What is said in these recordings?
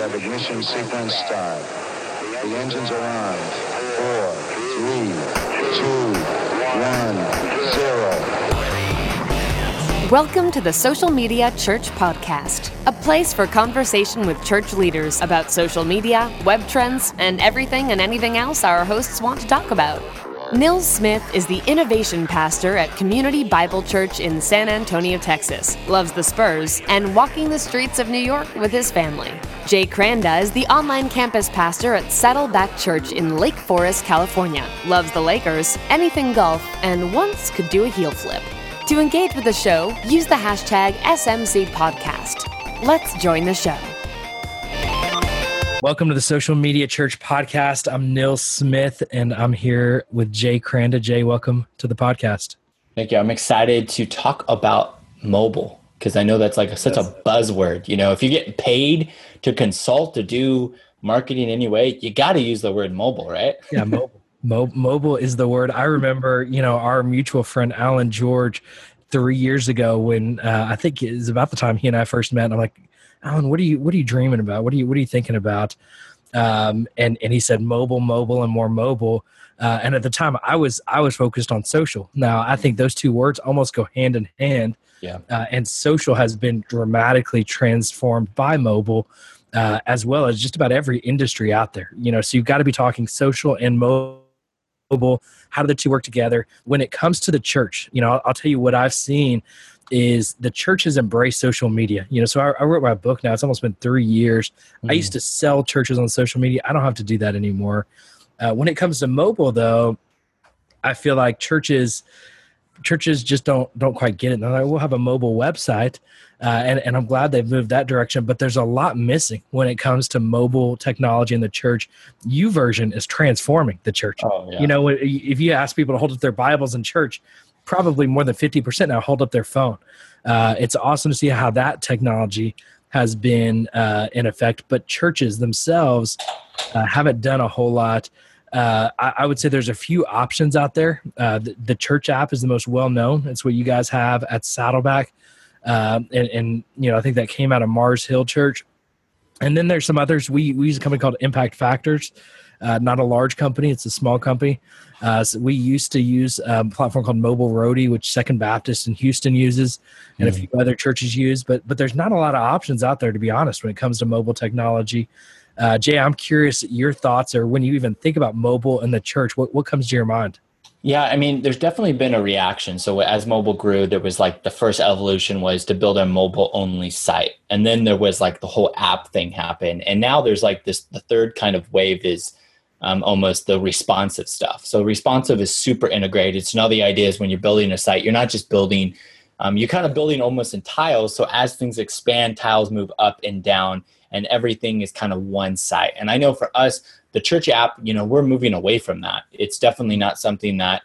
have ignition sequence start. The engines are on. 4, 3, 2, 1, 0. Welcome to the Social Media Church Podcast, a place for conversation with church leaders about social media, web trends, and everything and anything else our hosts want to talk about. Nils Smith is the innovation pastor at Community Bible Church in San Antonio, Texas, loves the Spurs, and walking the streets of New York with his family. Jay Kranda is the online campus pastor at Saddleback Church in Lake Forest, California, loves the Lakers, anything golf, and once could do a heel flip. To engage with the show, use the hashtag SMCPodcast. Let's join the show. Welcome to the Social Media Church Podcast. I'm Nils Smith, and I'm here with Jay Kranda. Jay, welcome to the podcast. Thank you. I'm excited to talk about mobile because I know that's like such a buzzword. You know, if you get paid to consult, to do marketing anyway, you got to use the word mobile, right? Yeah, mobile. Mobile is the word. I remember, our mutual friend, Alan George, 3 years ago when I think it was about the time he and I first met. And I'm like, Alan, what are you dreaming about? What are you thinking about? And he said mobile, and more mobile. And at the time I was focused on social. Now I think those two words almost go hand in hand. Yeah. And social has been dramatically transformed by mobile, as well as just about every industry out there. So you've got to be talking social and mobile. How do the two work together? When it comes to the church, I'll tell you what I've seen is the church has embraced social media. So I wrote my book now. It's almost been 3 years. I used to sell churches on social media. I don't have to do that anymore. When it comes to mobile, though, I feel like churches just don't quite get it. They're like, we'll have a mobile website, and I'm glad they've moved that direction. But there's a lot missing when it comes to mobile technology in the church. YouVersion is transforming the church. Oh, yeah. If you ask people to hold up their Bibles in church, probably more than 50% now hold up their phone. It's awesome to see how that technology has been in effect, but churches themselves haven't done a whole lot. I would say there's a few options out there. The church app is the most well-known. It's what you guys have at Saddleback. And I think that came out of Mars Hill Church. And then there's some others. We use a company called Impact Factors. Not a large company. It's a small company. So we used to use a platform called Mobile Roadie, which Second Baptist in Houston uses, and a few other churches use. But there's not a lot of options out there, to be honest, when it comes to mobile technology. Jay, I'm curious your thoughts, or when you even think about mobile in the church, what comes to your mind? Yeah, I mean, there's definitely been a reaction. So as mobile grew, there was like the first evolution was to build a mobile only site. And then there was like the whole app thing happen. And now there's like the third kind of wave is almost the responsive stuff. So responsive is super integrated. So now the idea is when you're building a site, you're not just building, you're kind of building almost in tiles. So as things expand, tiles move up and down and everything is kind of one site. And I know for us, the church app, we're moving away from that. It's definitely not something that,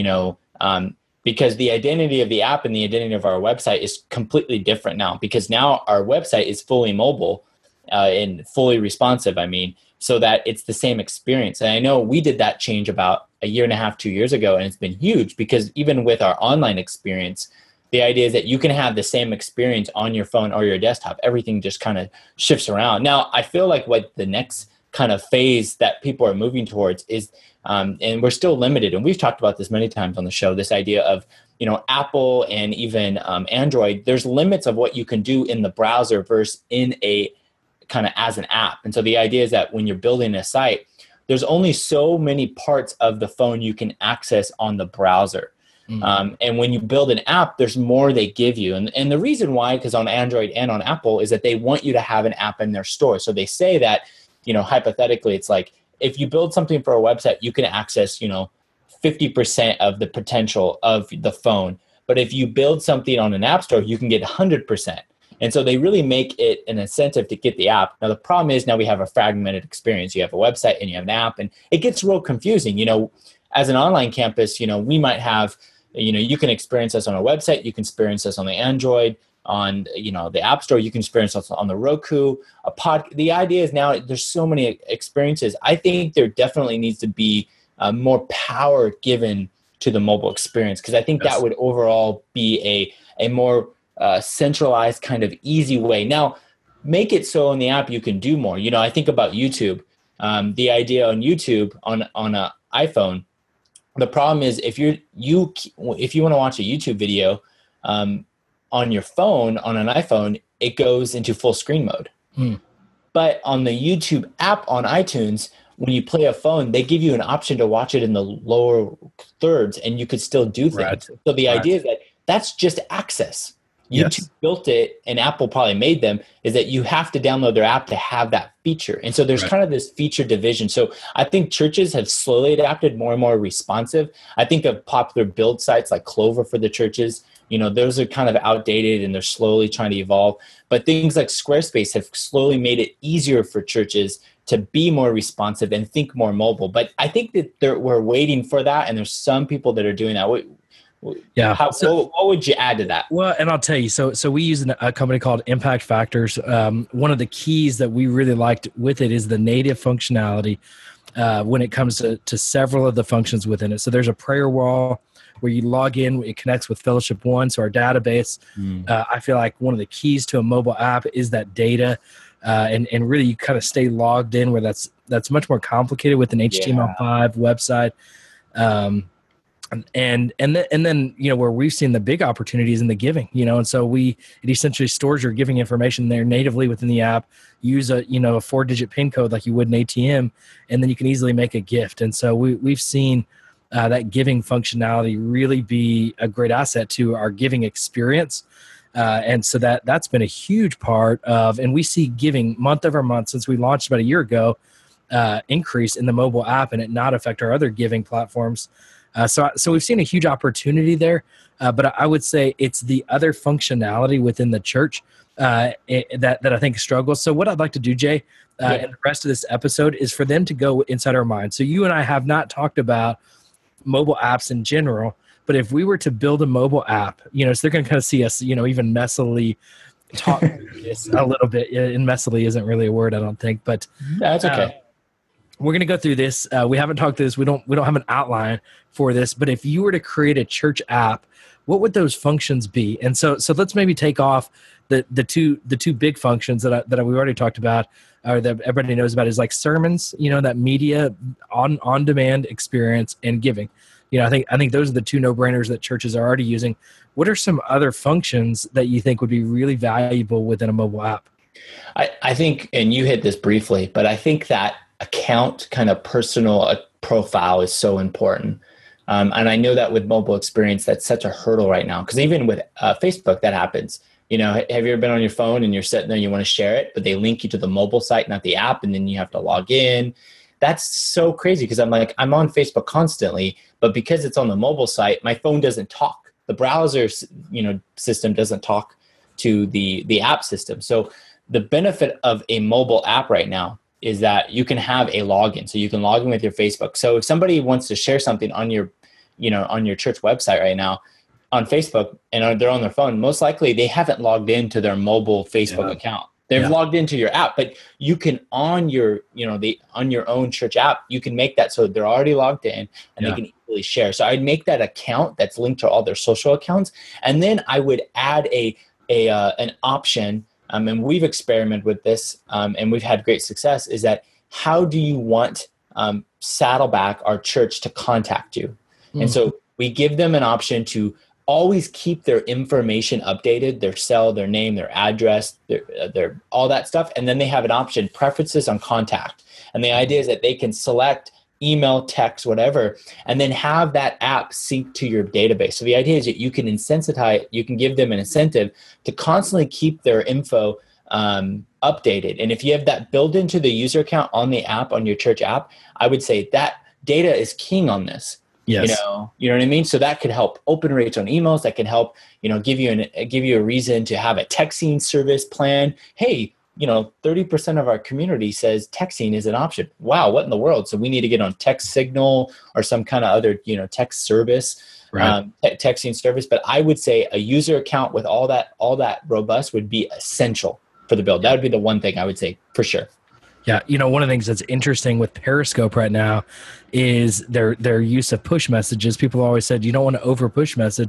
because the identity of the app and the identity of our website is completely different now, because now our website is fully mobile and fully responsive. So that it's the same experience. And I know we did that change about 1.5 years, 2 years ago, and it's been huge because even with our online experience, the idea is that you can have the same experience on your phone or your desktop. Everything just kind of shifts around. Now, I feel like what the next kind of phase that people are moving towards is, and we're still limited, and we've talked about this many times on the show, this idea of, Apple and even Android, there's limits of what you can do in the browser versus in a kind of as an app. And so the idea is that when you're building a site, there's only so many parts of the phone you can access on the browser. And when you build an app, there's more they give you. And the reason why, because on Android and on Apple, is that they want you to have an app in their store. So they say that, hypothetically, it's like if you build something for a website, you can access, 50% of the potential of the phone. But if you build something on an app store, you can get 100%. And so they really make it an incentive to get the app. Now, the problem is now we have a fragmented experience. You have a website and you have an app, and it gets real confusing. As an online campus, we might have, you can experience us on a website. You can experience us on the Android, on, the App Store. You can experience us on the Roku, The idea is now there's so many experiences. I think there definitely needs to be more power given to the mobile experience, because I think that would overall be a more centralized kind of easy way. Now, make it so in the app you can do more. I think about YouTube. The idea on YouTube on an iPhone, the problem is if you want to watch a YouTube video on your phone, on an iPhone, it goes into full screen mode. But on the YouTube app on iTunes, when you play a phone, they give you an option to watch it in the lower thirds, and you could still do things. Right. So the idea is that that's just access. YouTube built it, and Apple probably made them, is that you have to download their app to have that feature. And so there's kind of this feature division. So I think churches have slowly adapted more and more responsive. I think of popular build sites like Clover for the churches. Those are kind of outdated and they're slowly trying to evolve. But things like Squarespace have slowly made it easier for churches to be more responsive and think more mobile. But I think that we're waiting for that, and there's some people that are doing that. What would you add to that? Well, and I'll tell you, so we use a company called Impact Factors. One of the keys that we really liked with it is the native functionality when it comes to several of the functions within it. So there's a prayer wall where you log in, it connects with Fellowship One, so our database. I feel like one of the keys to a mobile app is that data, and really you kind of stay logged in, where that's much more complicated with an HTML5 website. And then where we've seen the big opportunities in the giving, and so it essentially stores your giving information there natively within the app. Use a 4-digit PIN code like you would an ATM, and then you can easily make a gift. And so we've seen that giving functionality really be a great asset to our giving experience. And so that's been a huge part of, and we see giving month over month since we launched about a year ago, increase in the mobile app, and it not affect our other giving platforms. So we've seen a huge opportunity there, but I would say it's the other functionality within the church that I think struggles. So what I'd like to do, Jay, in the rest of this episode is for them to go inside our mind. So you and I have not talked about mobile apps in general, but if we were to build a mobile app, so they're going to kind of see us, even messily talk this a little bit. And messily isn't really a word, I don't think, but that's okay. We're going to go through this. We haven't talked through this. We don't have an outline for this, but if you were to create a church app, what would those functions be? And so let's maybe take off the two big functions that we already talked about, or that everybody knows about, is like sermons, that media on demand experience, and giving. I think those are the two no-brainers that churches are already using. What are some other functions that you think would be really valuable within a mobile app? I think, and you hit this briefly, but I think that account kind of personal profile is so important. And I know that with mobile experience, that's such a hurdle right now, because even with Facebook, that happens. Have you ever been on your phone and you're sitting there, you want to share it, but they link you to the mobile site, not the app, and then you have to log in. That's so crazy, because I'm on Facebook constantly, but because it's on the mobile site, my phone doesn't talk. The browser, system doesn't talk to the app system. So the benefit of a mobile app right now is that you can have a login. So you can log in with your Facebook. So if somebody wants to share something on your church website right now on Facebook, and they're on their phone, most likely they haven't logged into their mobile Facebook account. They've logged into your app, but you can on your own church app, you can make that so they're already logged in and they can easily share. So I'd make that account that's linked to all their social accounts, and then I would add an option. And we've experimented with this, and we've had great success, is that how do you want Saddleback, our church, to contact you? Mm-hmm. And so we give them an option to always keep their information updated, their cell, their name, their address, their all that stuff. And then they have an option, preferences on contact. And the idea is that they can select email, text, whatever, and then have that app sync to your database. So the idea is that you can you can give them an incentive to constantly keep their info updated. And if you have that built into the user account on the app, on your church app, I would say that data is king on this. Yes. You know what I mean? So that could help open rates on emails. That can help, give you a reason to have a texting service plan. Hey, 30% of our community says texting is an option. Wow, what in the world? So we need to get on Text Signal or some kind of other, text service, texting service. But I would say a user account with all that robust would be essential for the build. That would be the one thing I would say for sure. Yeah, one of the things that's interesting with Periscope right now is their use of push messages. People always said you don't want to over push message,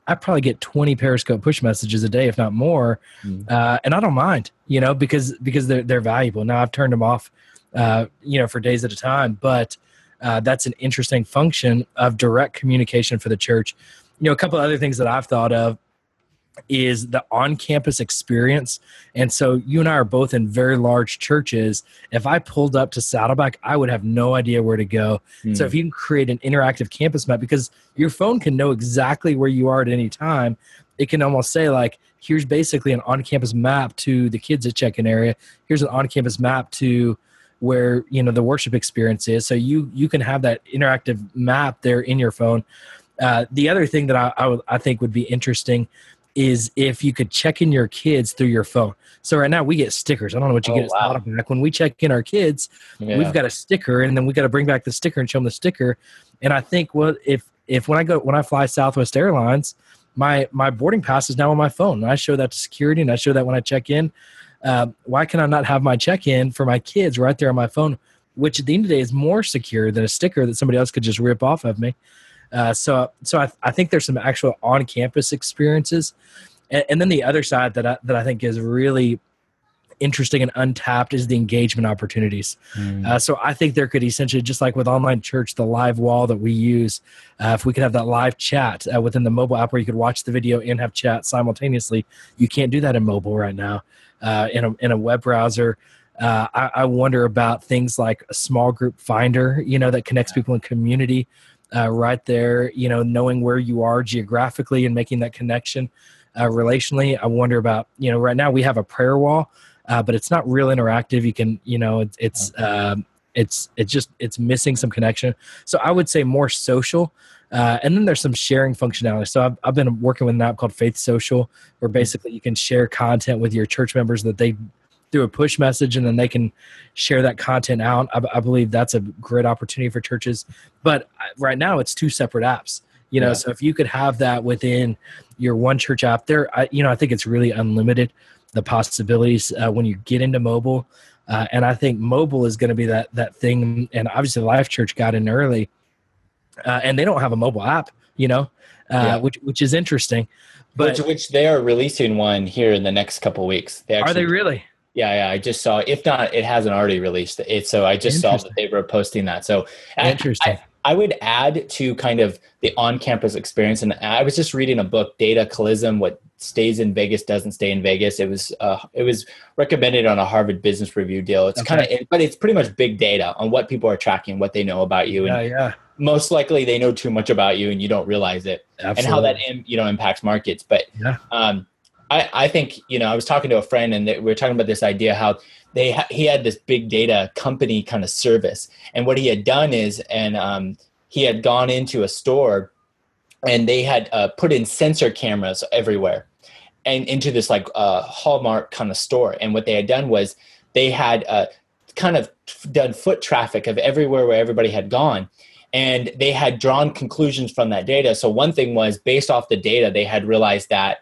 I probably get 20 Periscope push messages a day, if not more. And I don't mind, because they're valuable. Now I've turned them off, for days at a time, but that's an interesting function of direct communication for the church. A couple of other things that I've thought of is the on-campus experience. And so you and I are both in very large churches. If I pulled up to Saddleback, I would have no idea where to go. So if you can create an interactive campus map, because your phone can know exactly where you are at any time, it can almost say like, here's basically an on-campus map to the kids at check-in area. Here's an on-campus map to where, the worship experience is. So you can have that interactive map there in your phone. The other thing that I think would be interesting is if you could check in your kids through your phone. So right now we get stickers. I don't know what you get. Wow. Back when we check in our kids, we've got a sticker, and then we got to bring back the sticker and show them the sticker. And I think, well, if when I fly Southwest Airlines, my boarding pass is now on my phone. And I show that to security, and I show that when I check in. Why can I not have my check-in for my kids right there on my phone, which at the end of the day is more secure than a sticker that somebody else could just rip off of me? So I think there's some actual on-campus experiences, and then the other side that I think is really interesting and untapped is the engagement opportunities. So I think there could essentially, just like with online church, the live wall that we use, if we could have that live chat within the mobile app where you could watch the video and have chat simultaneously. You can't do that in mobile right now. In a web browser. I wonder about things like a small group finder, that connects people in community. Right there, knowing where you are geographically and making that connection relationally. I wonder about, right now we have a prayer wall, but it's not real interactive. You can, it's missing some connection. So I would say more social. And then there's some sharing functionality. So I've been working with an app called Faith Social, where basically you can share content with your church members that they through a push message, and then they can share that content out. I believe that's a great opportunity for churches. But right now it's two separate apps, so if you could have that within your one church app there, I think it's really unlimited, the possibilities when you get into mobile. And I think mobile is going to be that thing. And obviously Life Church got in early, and they don't have a mobile app, which is interesting. But which they are releasing one here in the next couple of weeks. Are they really? Yeah, I just saw. If not, it hasn't already released it. So I just saw that they were posting that. So interesting. I would add to kind of the on-campus experience. And I was just reading a book, Dataclysm: What Stays in Vegas Doesn't Stay in Vegas. It was recommended on a Harvard Business Review deal. It's but it's pretty much big data on what people are tracking, what they know about you. And most likely they know too much about you and you don't realize it. Absolutely. And how that impacts markets. But I think, I was talking to a friend, and we were talking about this idea how he had this big data company kind of service. And what he had done is, he had gone into a store, and they had put in sensor cameras everywhere and into this like Hallmark kind of store. And what they had done was they had kind of done foot traffic of everywhere where everybody had gone. And they had drawn conclusions from that data. So one thing was, based off the data, they had realized that,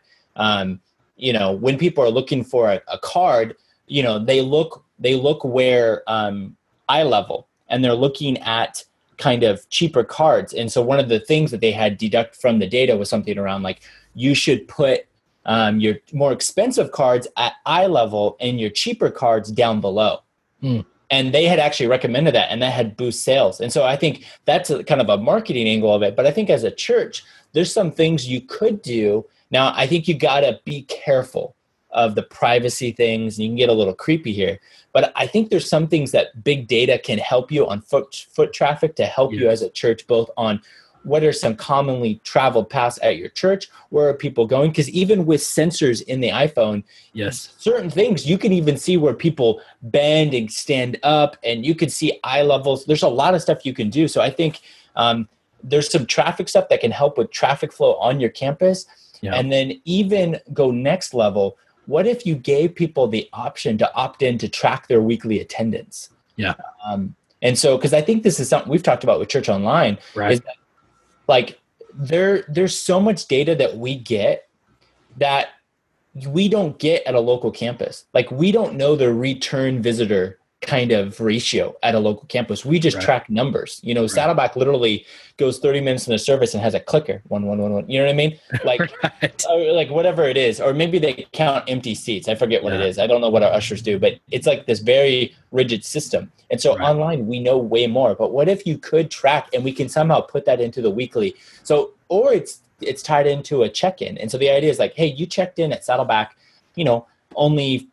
when people are looking for a card, they look where eye level, and they're looking at kind of cheaper cards. And so one of the things that they had deduct from the data was something around like, you should put your more expensive cards at eye level and your cheaper cards down below. And they had actually recommended that, and that had boost sales. And so I think that's kind of a marketing angle of it. But I think as a church, there's some things you could do. Now, I think you got to be careful of the privacy things. You can get a little creepy here. But I think there's some things that big data can help you on foot traffic to help you as a church, both on what are some commonly traveled paths at your church, where are people going? Because even with sensors in the iPhone, certain things, you can even see where people bend and stand up, and you can see eye levels. There's a lot of stuff you can do. So I think there's some traffic stuff that can help with traffic flow on your campus. And then even go next level, what if you gave people the option to opt in to track their weekly attendance? And so, because I think this is something we've talked about with Church Online, is that, like, there's so much data that we get that we don't get at a local campus. Like, we don't know the return visitor kind of ratio at a local campus. We just track numbers. You know, Saddleback literally goes 30 minutes in the service and has a clicker, 1, 1, 1, 1. You know what I mean? Like, like whatever it is, or maybe they count empty seats. I forget what it is. I don't know what our ushers do, but it's like this very rigid system. And so online, we know way more. But what if you could track and we can somehow put that into the weekly? So, or it's tied into a check-in. And so the idea is like, hey, you checked in at Saddleback, you know, only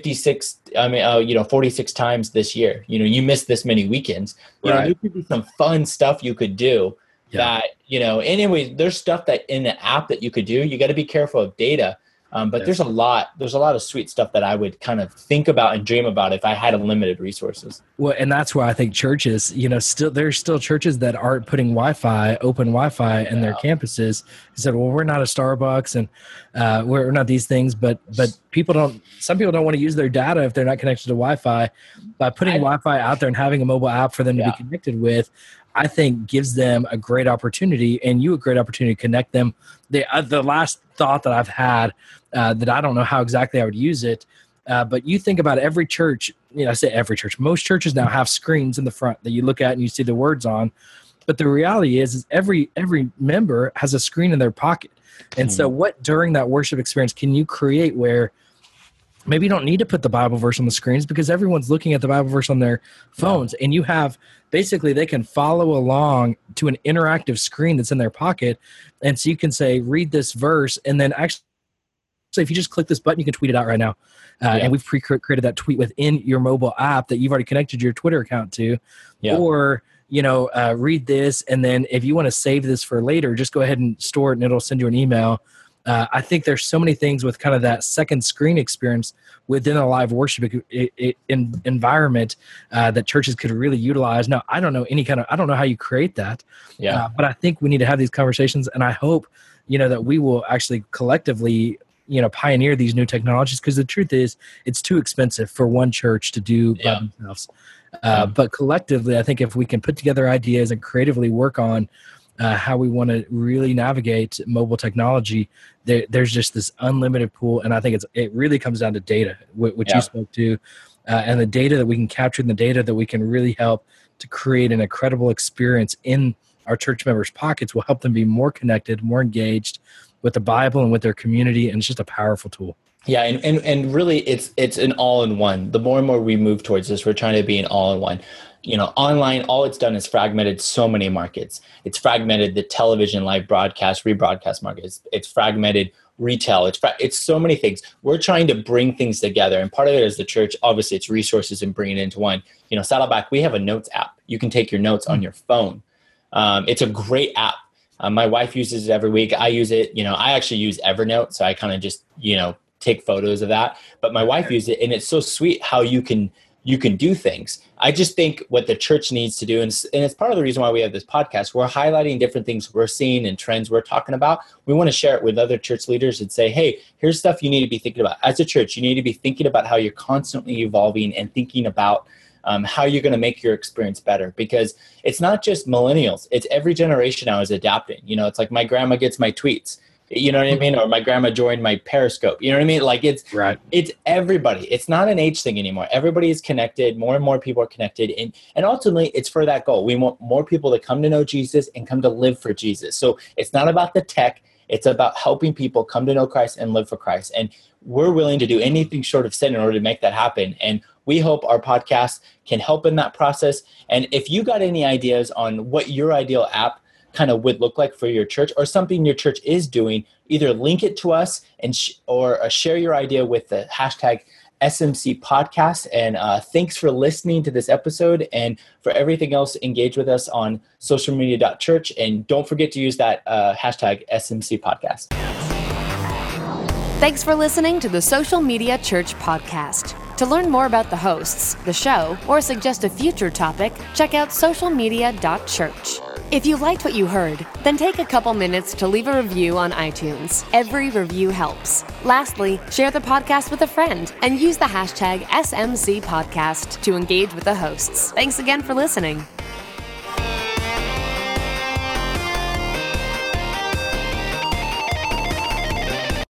46 times this year. You know, you missed this many weekends. You know, there could be some fun stuff you could do that, you know, anyways, there's stuff that in the app that you could do. You got to be careful of data. But there's a lot of sweet stuff that I would kind of think about and dream about if I had unlimited resources. Well, and that's why I think churches, you know, there's still churches that aren't putting open Wi-Fi in their campuses. They said, well, we're not a Starbucks and we're not these things, but some people don't want to use their data if they're not connected to Wi-Fi. By putting Wi-Fi out there and having a mobile app for them to be connected with, I think gives them a great opportunity and you a great opportunity to connect them. The last thought that I've had that I don't know how exactly I would use it, but you think about every church, you know, I say every church, most churches now have screens in the front that you look at and you see the words on. But the reality is every member has a screen in their pocket. And so what during that worship experience can you create where maybe you don't need to put the Bible verse on the screens because everyone's looking at the Bible verse on their phones and you have basically they can follow along to an interactive screen that's in their pocket. And so you can say, read this verse. And then actually, so if you just click this button, you can tweet it out right now. And we've created that tweet within your mobile app that you've already connected your Twitter account to. Or, you know, read this. And then if you want to save this for later, just go ahead and store it and it'll send you an email. I think there's so many things with kind of that second screen experience within a live worship environment that churches could really utilize. Now, I don't know I don't know how you create that, but I think we need to have these conversations. And I hope, you know, that we will actually collectively, you know, pioneer these new technologies because the truth is it's too expensive for one church to do by themselves. But collectively, I think if we can put together ideas and creatively work on how we want to really navigate mobile technology, there's just this unlimited pool. And I think it really comes down to data, which you spoke to, and the data that we can capture and the data that we can really help to create an incredible experience in our church members' pockets will help them be more connected, more engaged with the Bible and with their community. And it's just a powerful tool. Yeah, and really it's an all-in-one. The more and more we move towards this, we're trying to be an all-in-one. You know, online, all it's done is fragmented so many markets. It's fragmented the television, live broadcast, rebroadcast markets. It's fragmented retail. It's so many things. We're trying to bring things together. And part of it is the church. Obviously, it's resources and bringing it into one. You know, Saddleback, we have a notes app. You can take your notes on your phone. It's a great app. My wife uses it every week. I use it. You know, I actually use Evernote. So I kind of just, you know, take photos of that. But my wife uses it. And it's so sweet how you can do things. I just think what the church needs to do, and it's part of the reason why we have this podcast, we're highlighting different things we're seeing and trends we're talking about. We want to share it with other church leaders and say, hey, here's stuff you need to be thinking about. As a church, you need to be thinking about how you're constantly evolving and thinking about how you're going to make your experience better. Because it's not just millennials. It's every generation now is adapting. You know, it's like my grandma gets my tweets. You know what I mean? Or my grandma joined my Periscope. You know what I mean? Like it's everybody. It's not an age thing anymore. Everybody is connected. More and more people are connected. And ultimately, it's for that goal. We want more people to come to know Jesus and come to live for Jesus. So it's not about the tech. It's about helping people come to know Christ and live for Christ. And we're willing to do anything short of sin in order to make that happen. And we hope our podcast can help in that process. And if you got any ideas on what your ideal app kind of would look like for your church or something your church is doing, either link it to us and or share your idea with the hashtag SMC podcast. And thanks for listening to this episode. And for everything else, engage with us on socialmedia.church. And don't forget to use that hashtag SMC podcast. Thanks for listening to the Social Media Church podcast. To learn more about the hosts, the show, or suggest a future topic, check out socialmedia.church. If you liked what you heard, then take a couple minutes to leave a review on iTunes. Every review helps. Lastly, share the podcast with a friend and use the hashtag SMC podcast to engage with the hosts. Thanks again for listening.